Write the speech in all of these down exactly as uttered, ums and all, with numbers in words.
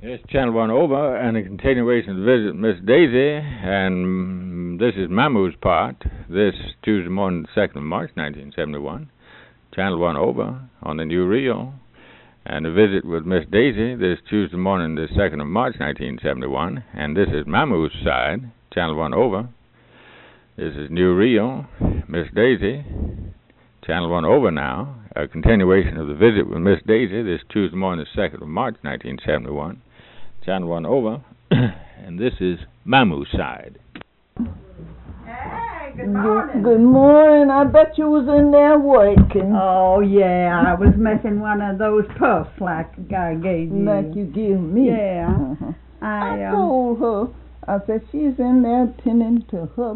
It's Channel One over, and a continuation of the visit Miss Daisy, and this is Mamu's part. This Tuesday morning, the second of March, nineteen seventy-one. Channel One over on the new reel, and a visit with Miss Daisy this Tuesday morning, the second of March, nineteen seventy-one. And this is Mamu's side, Channel One over. This is new reel, Miss Daisy. Channel One over now. A continuation of the visit with Miss Daisy this Tuesday morning, the second of March, nineteen seventy-one. Channel One over, and this is Mamu's side. Hey, good morning. Good morning. I bet you was in there working. Oh, yeah, I was making one of those puffs like I gave you. Like you give me. Yeah. Uh-huh. I, I, um, told her, I said, she's in there tending to her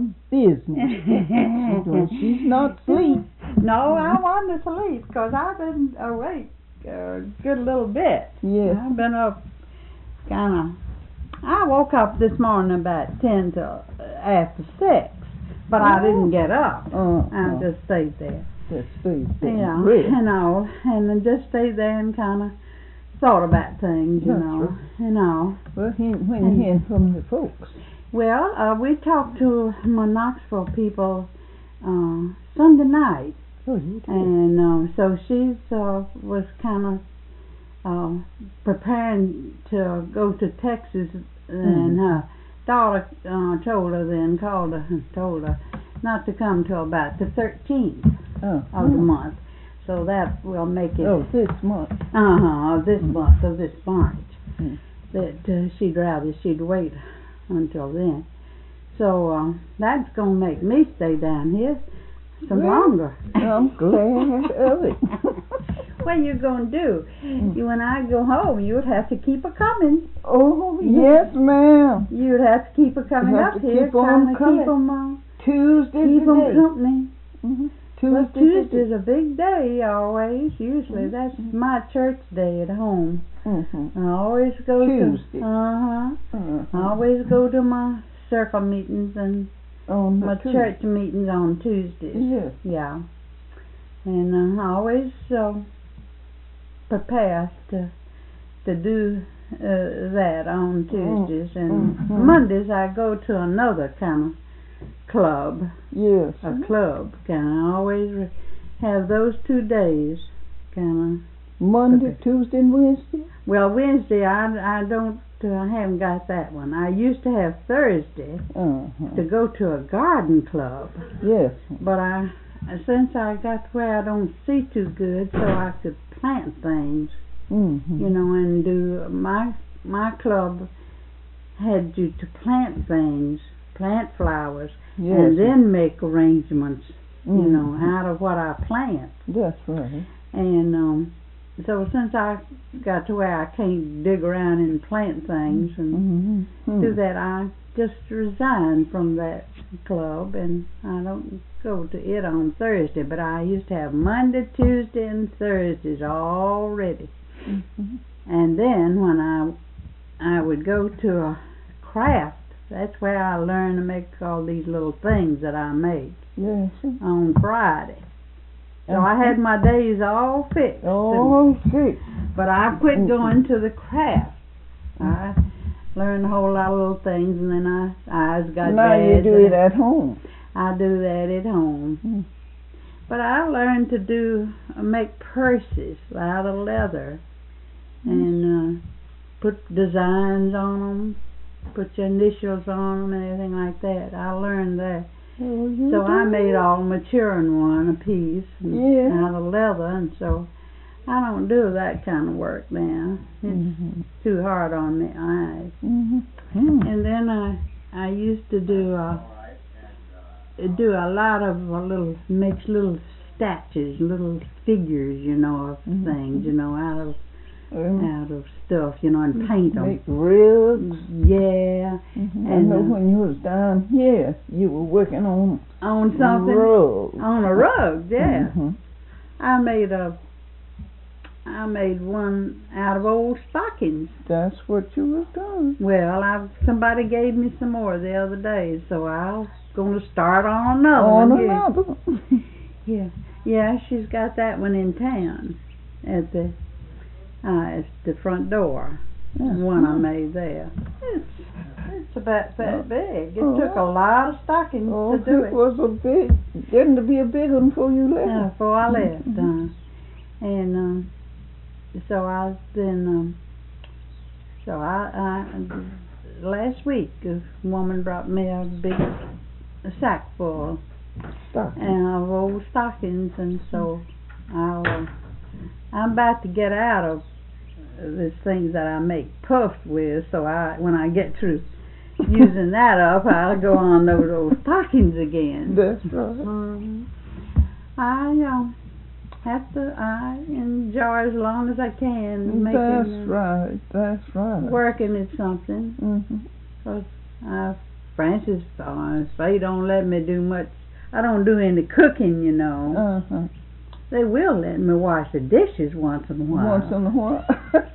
business. She's not asleep. No, I wasn't asleep because I've been awake a good little bit. Yes. I've been up kind of, I woke up this morning about ten to after six, but I didn't get up. Uh, I uh, just stayed there. just stayed there. Yeah, Rest. you know, and I just stayed there and kind of thought about things, you That's know, right. you know. Well, he, when you hearing from the folks? Well, uh, we talked to my Knoxville people uh, Sunday night, Oh, you did. and uh, so she's uh, was kind of uh, preparing to go to Texas, and her daughter uh, told her then, called her and told her not to come till about the thirteenth Oh, of the hmm. month. So that will make it, Oh, this month. uh-huh, of this Mm. month, of this March, Mm. that uh, she'd rather she'd wait until then. So uh, that's going to make me stay down here some Well, longer. I'm glad of it. What you going to do? Mm. You, when I go home, you would have to keep her coming. Oh, yes, ma'am. You would have to keep her coming Have up to here, keep on trying to coming. keep them, uh, Tuesday keep 'em today. company. Mm-hmm. Well, Tuesday Tuesday's today. a big day always. Usually Mhm. that's my church day at home. Mm-hmm. I always go Tuesday. to uh-huh. Uh-huh. I always go to my circle meetings and On the my Tuesday. church meetings on Tuesdays. Yes. Yeah. And uh, I always uh, prepare to to do uh, that on Tuesdays. And Mhm. Mondays I go to another kind of club, Yes. a club kind of. I always re- have those two days kind of. Monday, Okay. Tuesday, and Wednesday? Well, Wednesday I, I don't, uh, I haven't got that one. I used to have Thursday Uh-huh. to go to a garden club. Yes. But I, since I got where I don't see too good, so I could plant things, Mm-hmm. you know, and do my my club had you to plant things, plant flowers, Yes. and then make arrangements, you Mhm. know, out of what I plant. That's right. And um, so since I got to where I can't dig around and plant things and Mm-hmm. do that, I just resigned from that club, and I don't go to it on Thursday, but I used to have Monday, Tuesday, and Thursdays all ready. Mm-hmm. And then when I I would go to a craft, that's where I learned to make all these little things that I make Yes. on Friday. So I had my days all fixed. Oh, good. But I quit Mhm. going to the craft. I learned a whole lot of little things, and then I eyes got Now bad. you do and it at home. I do that at home. Mm. But I learned to do uh, make purses out of leather, and uh, put designs on them, put your initials on them, and everything like that. I learned that. Oh, you So I do made it. all maturing one a piece and Yeah. out of leather, and so I don't do that kind of work now. It's Mhm. too hard on the eyes. Mhm. Mm. And then I I used to do uh, do a lot of uh, little makes little statues, little figures, you know, of Mhm. things, you know, out of Um, out of stuff, you know, and paint them. Make rugs. Yeah, Mhm. I And, know uh, when you was down here, you were working on on something rugs. on a rug. Yeah. Mhm. I made a, I made one out of old stockings. That's what you was doing. Well, I somebody gave me some more the other day, so I'm going to start on another On one here. another one. Yeah, yeah, she's got that one in town at the uh, at the front door. Yeah. one I made there. It's it's about that Oh. big. It Oh. took a lot of stockings Oh, to do it it. was a big, getting to be a big one before you left. Yeah, before I left. Mhm. Uh, and um, so I then um, so I, I last week a woman brought me a big a sack full Stop. and of old stockings, and so I'll uh, I'm about to get out of this things that I make puffs with. So I when I get through using that up, I'll go on those old stockings again. That's right. Mhm. I um have to I enjoy as long as I can making That's uh, right. That's right. working at something. Mm-hmm. Cause uh, Francis, uh, they don't let me do much. I don't do any cooking, you know. Uh-huh. They will let me wash the dishes once in a while. Once in a while.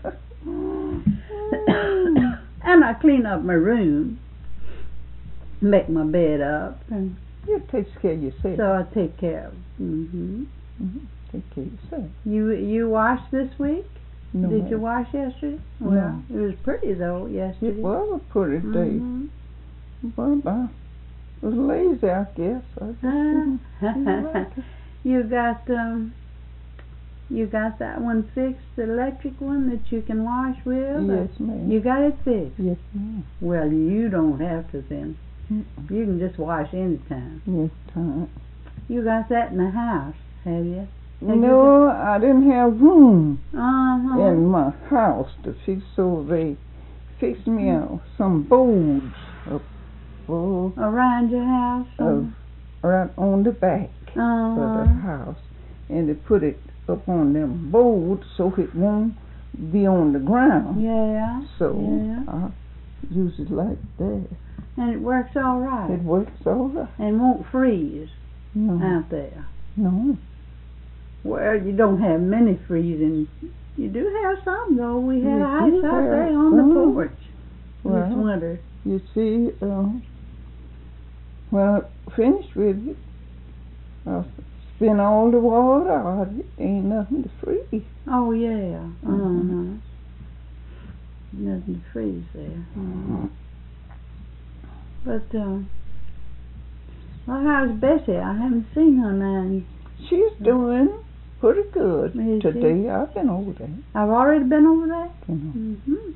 And I clean up my room, make my bed up, and You take care of yourself. so I take care of. Mm-hmm. Mm-hmm. Take care of yourself. You you washed this week? No, Did you wash yesterday? No. Well, it was pretty though yesterday. It was a pretty day. Mhm. But I was lazy, I guess. I just didn't feel like it. You got um, you got that one fixed, the electric one that you can wash with? Yes, ma'am. You got it fixed? Yes, ma'am. Well, you don't have to then. Mm-mm. You can just wash anytime. Yes, time. You got that in the house, have you? Have No, I didn't have room Uh-huh. in my house to fix, so they fixed me out some boards up oh, Around your house? of, right on the back uh of the house, and they put it up on them boards so it won't be on the ground. Yeah. So Yeah. I use it like that. And it works all right. It works all right. And won't freeze No, out there. no. Well, you don't have many freezing. You do have some, though. We had You ice do out have there on the some. porch this Well, winter. you see, um, when I finished with it, I spent all the water out of it. Ain't nothing to freeze. Oh, yeah. Uh-huh. Mhm. Nothing to freeze there. Uh-huh. But, uh, well, how's Bessie? I haven't seen her now. She's doing pretty good. Is she? Today I've been over there. I've already been over there. You know. Mm-hmm.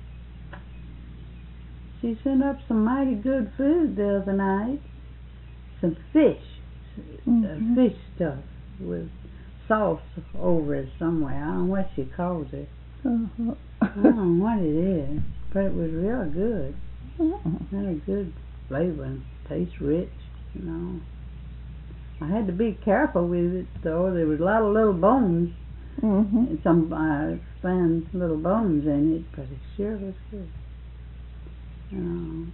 She sent up some mighty good food the other night. Some fish. Mhm. Uh, fish stuff with sauce over it somewhere. I don't know what she calls it. Uh-huh. I don't know what it is. But it was real good. Uh-uh. Had a good flavor and tastes rich, you know. I had to be careful with it though. There was a lot of little bones. Mm-hmm. And some I found little bones in it, but it sure was good. Um,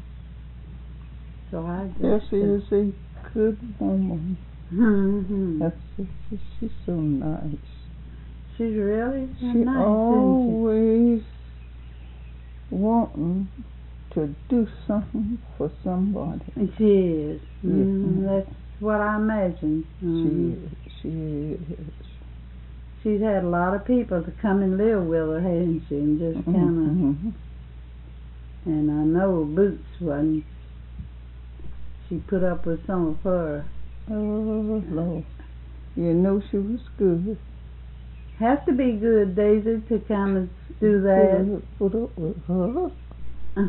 so I just Yes, she is a good woman. hmm That's she's, she's so nice. She's really She nice, isn't always wanting to do something for somebody. she? She is. Mm, Yeah. That's what I imagine. Mhm. She is. She is. She's had a lot of people to come and live with her, hasn't she? And just kind of. Mhm. And I know Boots when she put up with some of her. Oh Lord, you know she was good. Have to be good, Daisy, to kind of do that. Put, put up with her. Uh,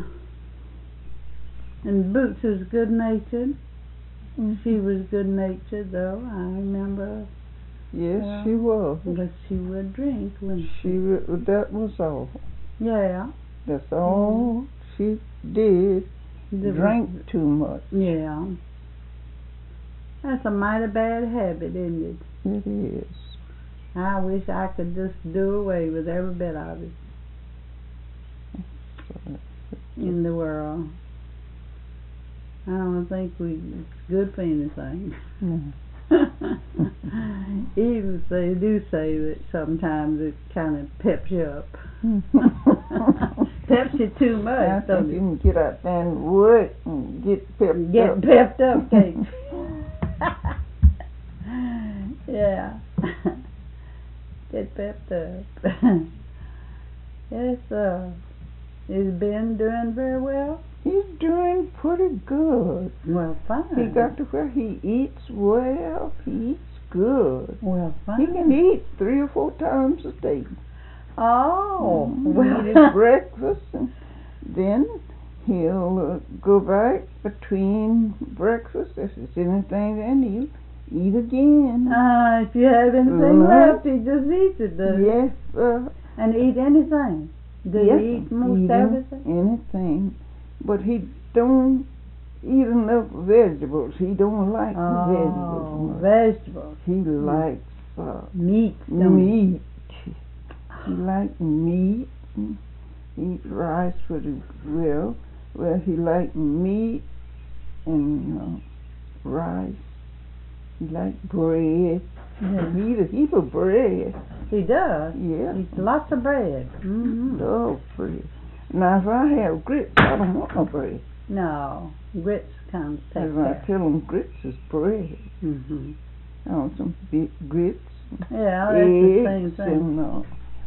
And Boots was good natured. She was good natured, though. I remember. Yes, Yeah. she was. But she would drink when She wa- that was all. Yeah. That's all she did. The- Drank too much. Yeah. That's a mighty bad habit, isn't it? It is. I wish I could just do away with every bit of it in the world. I don't think we it's good for anything. No. Even they do say that sometimes it kind of peps you up. Peps you too I much, think don't you it? can get out there and work and get pepped Get up. pepped up, Kate. Yeah. Get pepped up. Yes, uh, is Ben doing very well? He's doing pretty good. Well, fine. He got to where he eats well. He eats good. Well, fine. He can eat three or four times a day. Oh, Mm, well. Eat his breakfast, and then he'll uh, go back between breakfast. If there's anything then he'll eat again. Uh, if you have anything Uh-huh. left, he just eats it, does he? Yes, uh, And eat anything. Does yes, he eat most eat everything? anything, but he don't eat enough vegetables. He don't like Oh, vegetables much. vegetables. He likes uh, Meat. don't he? meat. He likes meat. Eat rice pretty well. Well, he likes meat and uh, rice. He likes bread. Yeah. He eat a heap of bread. He does. Yeah. Eats lots of bread. Mm-hmm. Love bread. Now, if I have grits, I don't want no bread. No, grits kind of take If I care. tell them grits is bread. Mm-hmm. I want some big grits, Yeah, that's the same eggs, thing. and a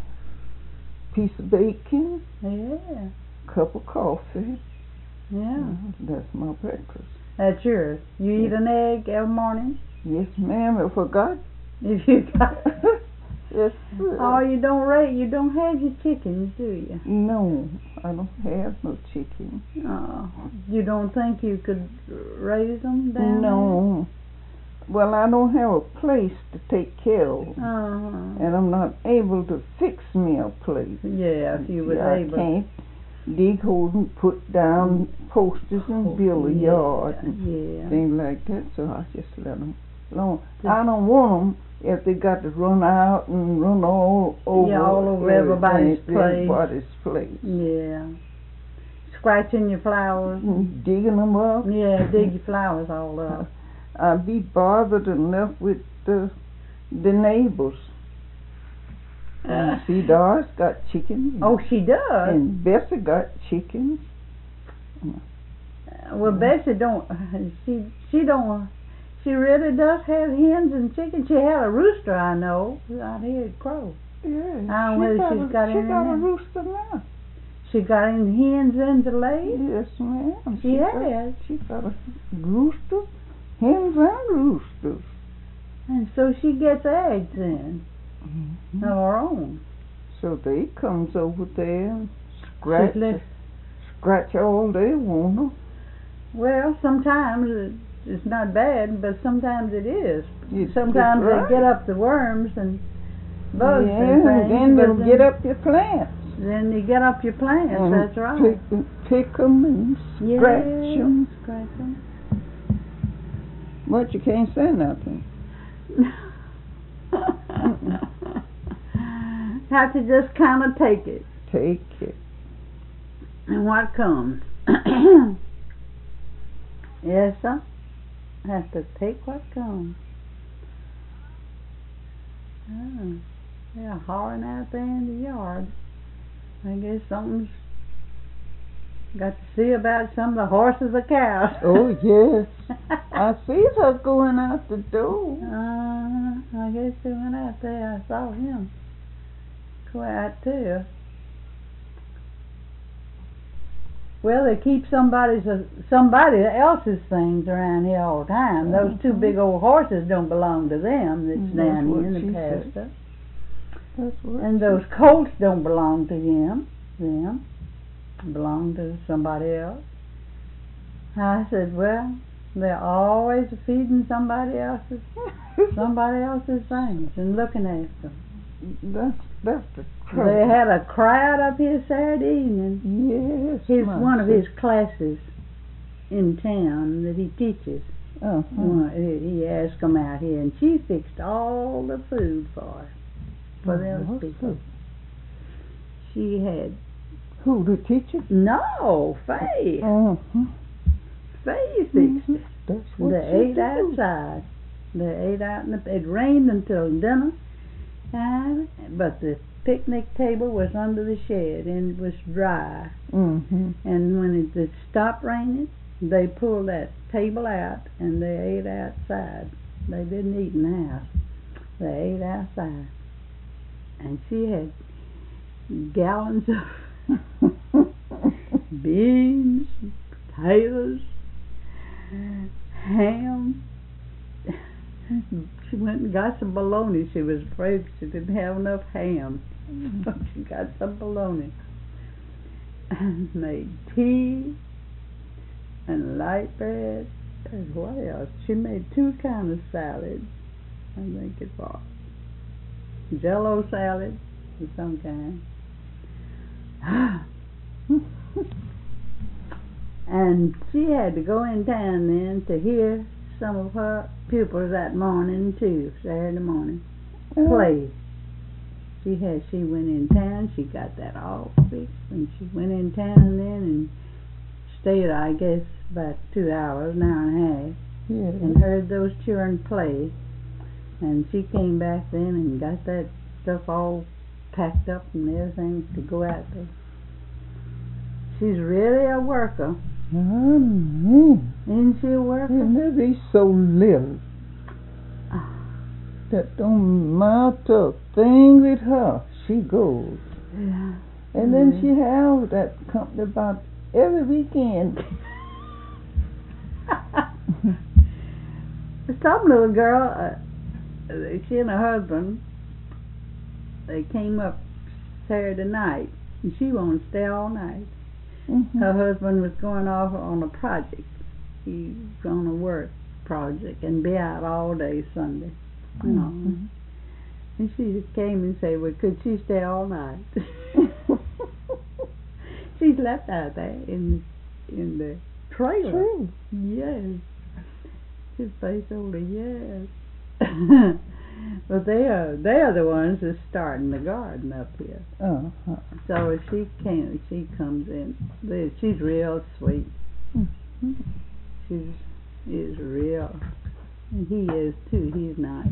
piece of bacon, Yeah, cup of coffee. yeah. Uh, That's my breakfast. That's yours. You eat an egg every morning? Yes, ma'am. I forgot. If you got... Yes, sir. Oh, you don't raise, you don't have your chickens, do you? No, I don't have no chicken. Oh, you don't think you could raise them down No. Well, I don't have a place to take care of them. there? Uh-huh. And I'm not able to fix me a place. Yeah, if you was I able. can't dig holes and put down posters and build a yard and Yeah. things like that, so I just let them alone. I don't want them if they got to run out and run all over, Yeah, all over everybody's everything, place. everybody's place. Yeah. Scratching your flowers. And digging them up. Yeah, dig your flowers all up. I'd be bothered enough with the the neighbors. And see, Doris got chickens. Oh, she does? And Bessie got chickens. Well, Bessie don't, she, she don't, she really does have hens and chickens. She had a rooster, I know, out here at Crow. Yeah. I don't know she whether she's a, got she any got a now. rooster now. She got any hens in to lay? Yes, ma'am. She got, has. She got a rooster, hens and roosters. And so she gets eggs in Mm-hmm. of her own. So they comes over there and scratch, She's let- scratch all they want. Well, sometimes it, it's not bad, but sometimes it is. It's Sometimes right. they get up the worms and bugs yeah, and things. and then but they'll get up your plants. Then you get up your plants, and that's right. Pick, pick them and Yeah, scratch them. scratch them. But you can't say nothing. Have to just kind of take it. Take it. And what comes. Yes, sir. Have to take what comes. Oh, they're hollering out there in the yard. I guess something's got to see about some of the horses or cows. Oh, yes. I see her going out the door. Uh, I guess he went out there. I saw him go out too. Well, they keep somebody's uh, somebody else's things around here all the time. Those two big old horses don't belong to them. That's That's down what here in she the said. pasture. That's what And those colts don't belong to him. Them belong to somebody else. I said, well, they're always feeding somebody else's somebody else's things and looking after them. That's, that's the They trouble. had a crowd up here Saturday evening. Yes. His my one of sis- his classes in town that he teaches. Uh-huh. Well, he he asked them out here, and she fixed all the food for us, for those Oh, people. She had Who, the teacher? no Faye. Uh-huh. Faye fixed it. That's what They she ate do. outside. They ate out in the. It rained until dinner time, but the picnic table was under the shed and it was dry. Mm-hmm. And when it, it stopped raining, they pulled that table out and they ate outside. They didn't eat in the house. They ate outside. And she had, gallons of beans, potatoes, ham. She went and got some bologna. She was afraid she didn't have enough ham. So she got some bologna. And made tea and light bread. And what else? She made two kinds of salad. I think it was Jello salad of some kind. And she had to go in town then to hear some of her pupils that morning too, Saturday morning, play. She had she went in town. She got that all fixed, and she went in town then and stayed, I guess, about two hours, an hour and a half, Yeah. and heard those children play. And she came back then and got that stuff all packed up and everything to go out there. She's really a worker. Amen. Isn't she a worker? And they be so little that don't amount to a thing with her. She goes. Yeah. And then she have that company about every weekend. Some little girl, uh, she and her husband, they came up Saturday night, and she wanted to stay all night. Mm-hmm. Her husband was going off on a project. He was on a work project and be out all day Sunday. You know. Mm-hmm. And she came and said, well, could she stay all night? She slept out there in in the trailer. True. Yes. His face over yes. But they are they are the ones that's starting the garden up here. Uh-huh. So she came she comes in. They- She's real sweet. Mm-hmm. She's is real. And he is too. He's nice.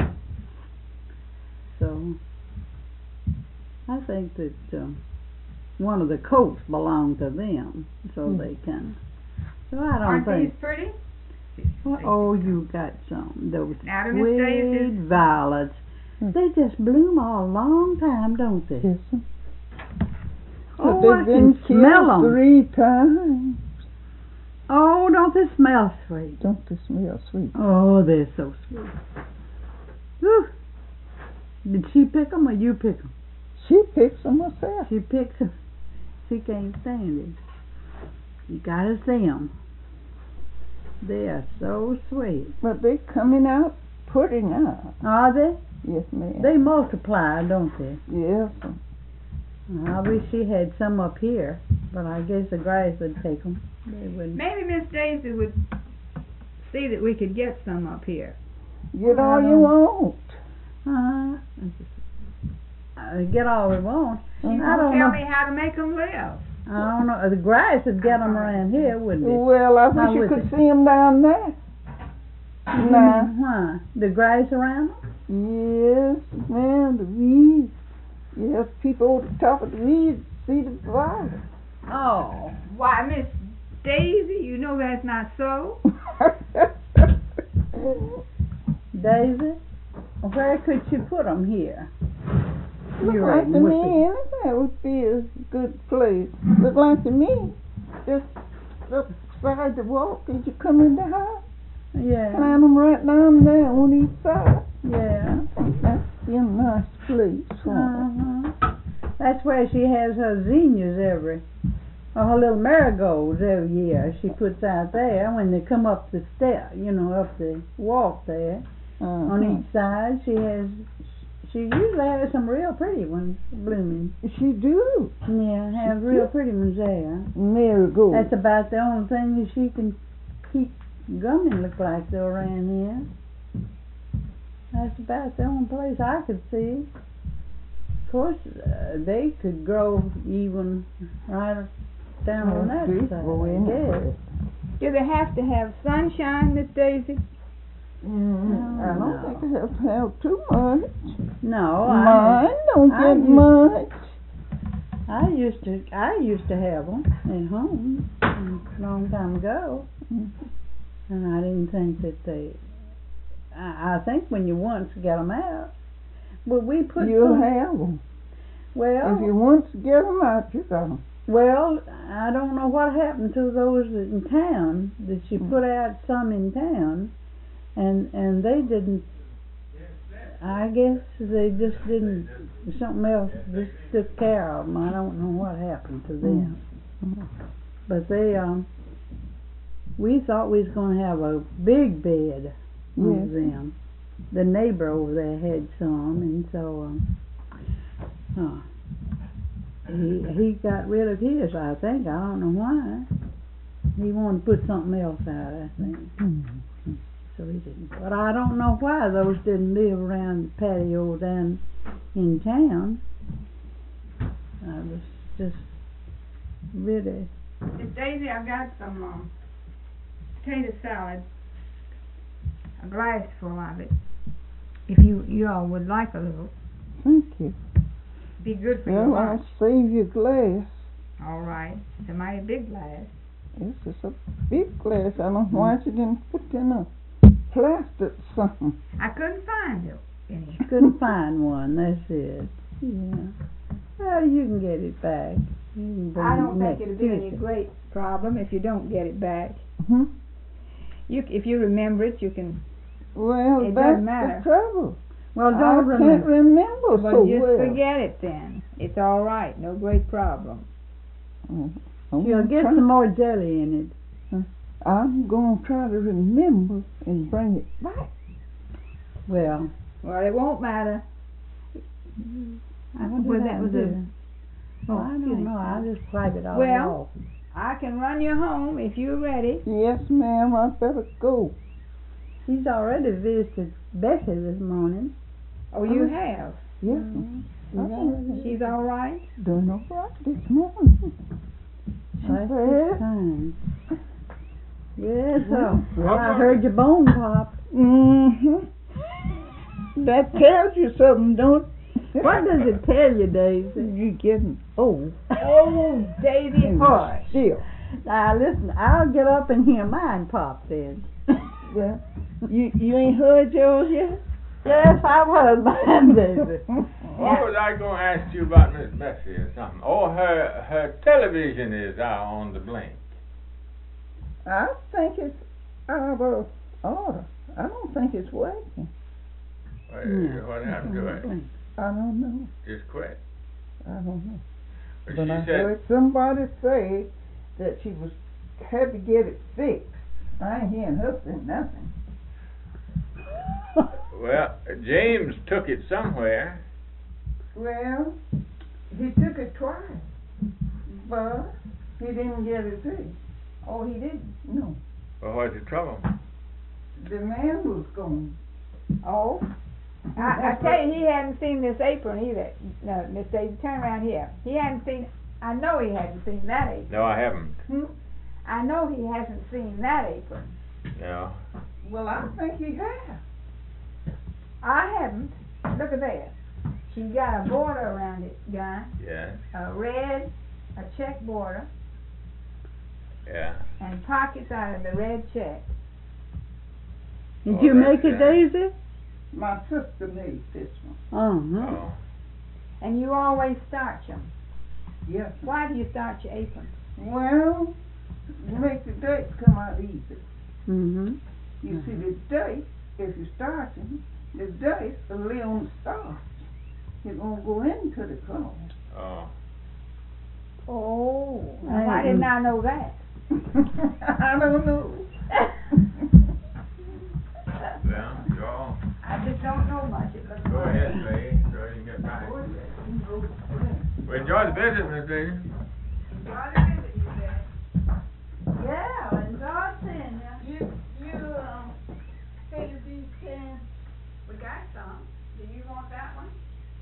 So I think that um, one of the coats belong to them, so Mm. they can. So I don't Aren't think. these pretty? Well, oh, you got some. Those Now, to Miss Daisy. sweet violets. Mm. They just bloom all a long time, don't they? Yes, sir. Oh, But I they've been can smell killed 'em. three times. Oh, don't they smell sweet? Don't they smell sweet? Oh, they're so sweet. Whew. Did she pick 'em or you pick 'em? She picks them herself. She picks 'em. She can't stand it. You gotta see 'em. They are so sweet. But they coming out pretty now. Are they? Yes, ma'am. They multiply, don't they? Yes, sir. I wish she had some up here, but I guess the grass would take 'em. They wouldn't. Maybe Miss Daisy would see that we could get some up here. Get all you Well, want. Uh, uh, get all we want. She I won't don't tell know. me how to make them live. I don't know. The grass would get 'em around here, wouldn't it? Well, I How wish you would could it? see them down there. You Nah. mean why? The grass around 'em? Yes, ma'am, the weeds. Yes, people at the top of the weeds see the violet. Oh, why, Miss Daisy, you know that's not so. Daisy, where could you put 'em here? Look You like reckon to would me, be- anywhere would be a good place. Look like to me, just upside the walk as you come in the house. Yeah, Plant them right down there on each side. yeah. I think that'd be a nice place for 'em. Uh-huh. That's where she has her zinnias every, or her little marigolds every year. She puts out there when they come up the step, you know, up the walk there. Uh-huh. On each side, she has. She usually has some real pretty ones blooming. She do. Yeah, have real pretty ones there. Marigold. That's about the only thing that she can keep gumming, look like, though, around here. That's about the only place I could see. Of course, uh, they could grow even right down on that They side, grow I anywhere. guess. Do they have to have sunshine, Miss Daisy? Mm, I don't no. think they have to have too much. No, I Mine don't I get used- much. I used to I used to have them at home a long time ago, and I didn't think that they. I, I think when you once get them out, but we put You'll some, have them. Well, If you want to get 'em out, you got 'em. well, I don't know what happened to those in town. That she put out some in town, and and they didn't. I guess they just didn't. Something else just took care of them. I don't know what happened to them. Mm. But they um. We thought we was going to have a big bed of Yes. them. The neighbor over there had some, and so um, uh, he he got rid of his. I think I don't know why. He wanted to put something else out. I think Mm. so. He didn't. But I don't know why those didn't live around the patio down in town. I was just really. Miss Daisy, I've got some um, potato salad, a glass full of it. If you you all would like a little, Thank you. be good for your Well, lunch. I'll save you glass. All right, it's a mighty big glass. This is a big glass. I don't know why you didn't put in a plastic something. I couldn't find it any. Couldn't find one. That's it. Yeah. Well, you can get it back. You can bring I it don't think next it'll be any Tuesday. great problem if you don't get it back. Hmm? You, if you remember it, you can. Well, It that's doesn't matter. the trouble. Well, I don't can't remember. remember Well, so just well. forget it then. It's all right. No great problem. Mm, I'm You'll gonna get try- some more jelly in it. I'm going to try to remember and bring it back. Well, Well, it won't matter. I what Well, did that I was do? a- Oh, I excuse don't me. know. I just wipe it all Well, off. I can run you home if you're ready. Yes, ma'am, I better go. She's already visited Becky this morning. Oh, you Oh. have. Yes, Mhm. ma'am. Oh, She's all right. Doing all right this morning. That's Well. the time. Yes, sir. Well, Well, I heard your bone pop. Mm-hmm. That tells you something, don't it? What does it tell you, Daisy? You're getting old. Oh, Daisy, And hush. Still. Now, listen, I'll get up and hear mine pop then. Well, you you ain't heard yours yet? Yes, I've heard mine, Daisy. What was I going to ask you about Miss Bessie or something? Oh, her her television is out on the blink. I think it's out of order. I don't think it's working. What, Yeah. what happened to it? I don't know. Just quit. I don't know. But But she I said, heard somebody say that she was had to get it fixed. I ain't hearing her say nothing. well, James took it somewhere. Well, he took it twice, but he didn't get it fixed. Oh, he didn't. No, Well, what's the trouble? the man was gone. Oh. I, I tell you, he hadn't seen this apron either. No, Miss Daisy, turn around here. He hadn't seen. I know he hadn't seen that apron. No, I haven't. Hmm? I know he hasn't seen that apron. No. Well, I think he has. I haven't. Look at that. She's got a border around it, John. Yes. A red, a check border, Yeah. and pockets out of the red check. Did Oh, you that's make it, nice. Daisy? My sister made this one. Uh-huh. Oh. And you always starch them. Yes. Why do you starch your aprons? Well, you make the dates come out easy. Mm-hmm. You see, the date, if you start them, the dates will lay on the starch. It won't go into the cloth. Oh. Oh. I Now, why didn't- didn't I know that? I don't know. Well, you all I just don't know much. It looks go like. ahead, lady, so you can get back. Well, enjoy the visit, Miss Daisy. Yeah, and God send you. You, you, um, figured these ten. We got some. Do you want that one?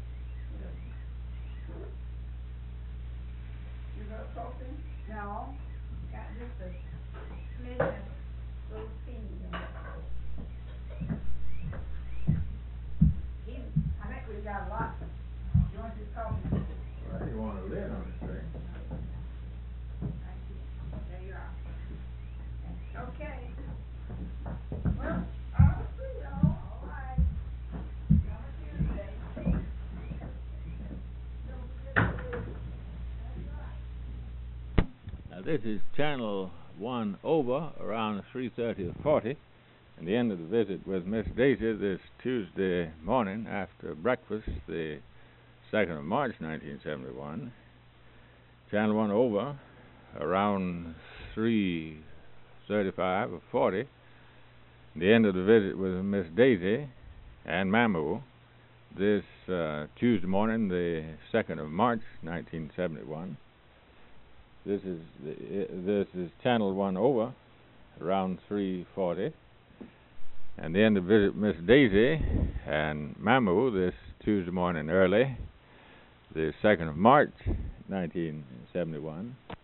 You got something? No. Got just a smidgen of those peas in it. He- I think we've got a lot. You want this coffee? Well, you want a lid on this thing. Right here. There you are. Okay. Well, I'll see y'all. All right. Have a Tuesday. Don't forget Uh, this is channel one over around three thirty or forty, and the end of the visit with Miss Daisy this Tuesday morning after breakfast, the second of March nineteen seventy-one. Channel one over around three thirty-five or forty, the end of the visit with Miss Daisy and Mamu this uh, Tuesday morning, the second of March nineteen seventy-one. This is the, this is channel one over around three forty, and the end of the visit with Miss Daisy and Mamu this Tuesday morning early, the second of March nineteen seventy-one.